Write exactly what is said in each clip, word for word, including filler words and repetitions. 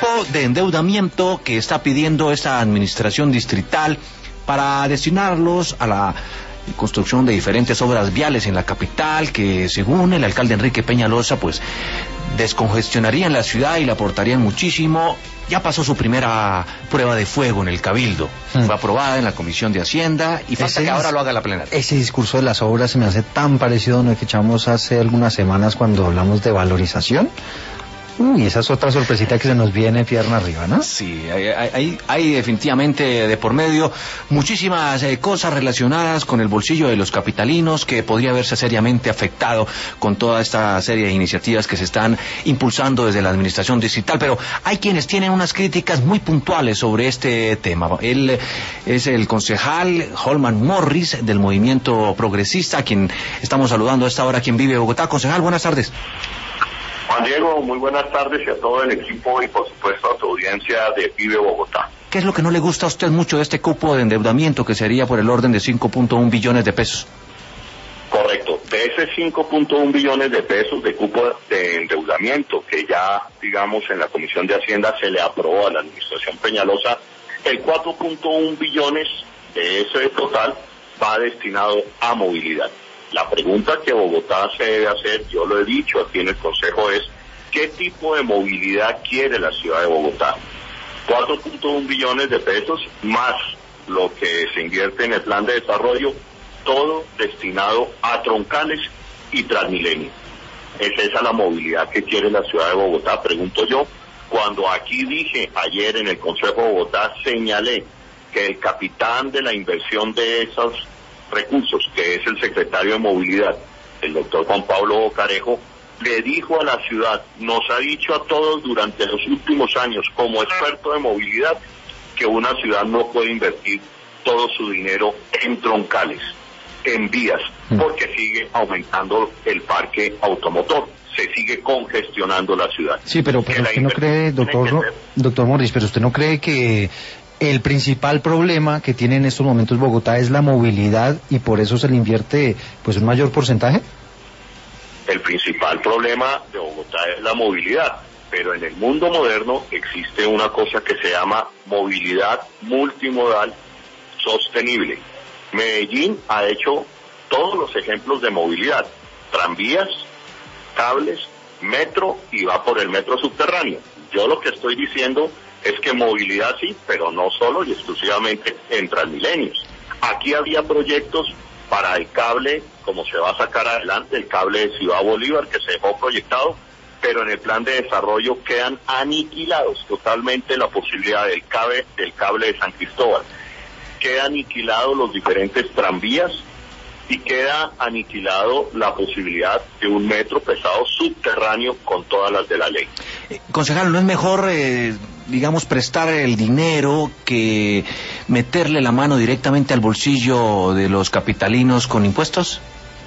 cupo de endeudamiento que está pidiendo esta administración distrital para destinarlos a la construcción de diferentes obras viales en la capital, que según el alcalde Enrique Peñalosa, pues descongestionarían la ciudad y la aportarían muchísimo. Ya pasó su primera prueba de fuego en el Cabildo, hmm. fue aprobada en la Comisión de Hacienda y falta ese, que ahora lo haga la plenaria. Ese discurso de las obras se me hace tan parecido a lo que echamos hace algunas semanas cuando hablamos de valorización. Uy, esa es otra sorpresita que se nos viene pierna arriba, ¿no? Sí, hay, hay, hay definitivamente de por medio muchísimas eh, cosas relacionadas con el bolsillo de los capitalinos que podría verse seriamente afectado con toda esta serie de iniciativas que se están impulsando desde la administración distrital, pero hay quienes tienen unas críticas muy puntuales sobre este tema. Él es el concejal Holman Morris del Movimiento Progresista, a quien estamos saludando a esta hora, quien vive en Bogotá. Concejal, buenas tardes. Juan Diego, muy buenas tardes y a todo el equipo y por supuesto a tu audiencia de Vive Bogotá. ¿Qué es lo que no le gusta a usted mucho de este cupo de endeudamiento que sería por el orden de cinco punto uno billones de pesos? Correcto, de ese cinco punto uno billones de pesos de cupo de endeudamiento que ya, digamos, en la Comisión de Hacienda se le aprobó a la administración Peñalosa, el cuatro punto uno billones de ese total va destinado a movilidad. La pregunta que Bogotá se debe hacer, yo lo he dicho aquí en el Consejo, es ¿qué tipo de movilidad quiere la ciudad de Bogotá? cuatro punto uno billones de pesos más lo que se invierte en el plan de desarrollo, todo destinado a troncales y Transmilenio. ¿Es esa la movilidad que quiere la ciudad de Bogotá? Pregunto yo. Cuando aquí dije ayer en el Consejo de Bogotá, señalé que el capitán de la inversión de esos recursos, que es el secretario de Movilidad, el doctor Juan Pablo Bocarejo, le dijo a la ciudad, nos ha dicho a todos durante los últimos años, como experto de movilidad, que una ciudad no puede invertir todo su dinero en troncales, en vías, porque sigue aumentando el parque automotor, se sigue congestionando la ciudad. Sí, pero, pero usted no cree, doctor, doctor Morris, pero usted no cree que el principal problema que tiene en estos momentos Bogotá es la movilidad y por eso se le invierte pues un mayor porcentaje. El principal problema de Bogotá es la movilidad, pero en el mundo moderno existe una cosa que se llama movilidad multimodal sostenible. Medellín ha hecho todos los ejemplos de movilidad, tranvías, cables, metro y va por el metro subterráneo. Yo lo que estoy diciendo es que movilidad sí, pero no solo y exclusivamente en Transmilenios. Aquí había proyectos para el cable, como se va a sacar adelante, el cable de Ciudad Bolívar que se dejó proyectado, pero en el plan de desarrollo quedan aniquilados totalmente la posibilidad del cable, del cable de San Cristóbal. Quedan aniquilados los diferentes tranvías y queda aniquilado la posibilidad de un metro pesado subterráneo con todas las de la ley. Eh, concejal, ¿no es mejor, eh, digamos, prestar el dinero que meterle la mano directamente al bolsillo de los capitalinos con impuestos?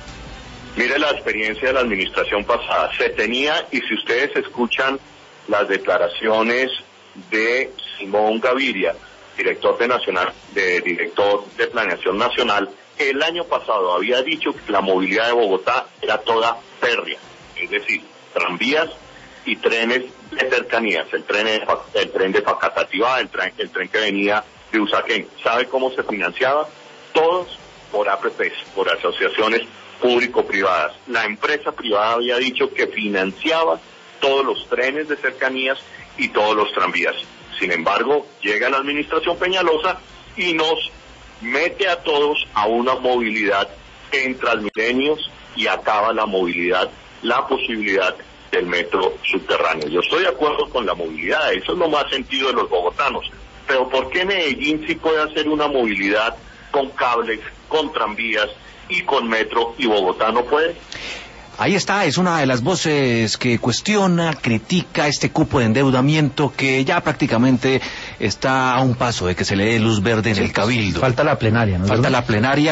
Mire la experiencia de la administración pasada. Se tenía, y si ustedes escuchan las declaraciones de Simón Gaviria, director de Nacional, de director de Planeación Nacional, el año pasado había dicho que la movilidad de Bogotá era toda férrea, es decir, tranvías y trenes de cercanías, el tren de, el tren de Facatativá, el tren, el tren que venía de Usaquén. ¿Sabe cómo se financiaba? Todos por A P Pes, por asociaciones público-privadas. La empresa privada había dicho que financiaba todos los trenes de cercanías y todos los tranvías. Sin embargo, llega la administración Peñalosa y nos mete a todos a una movilidad en Transmilenios y acaba la movilidad, la posibilidad del metro subterráneo. Yo estoy de acuerdo con la movilidad, eso es lo más sentido de los bogotanos, pero ¿por qué Medellín sí puede hacer una movilidad con cables, con tranvías y con metro y Bogotá no puede? Ahí está, es una de las voces que cuestiona, critica este cupo de endeudamiento que ya prácticamente está a un paso de que se le dé luz verde en el Cabildo. Falta la plenaria, ¿no? Falta la plenaria.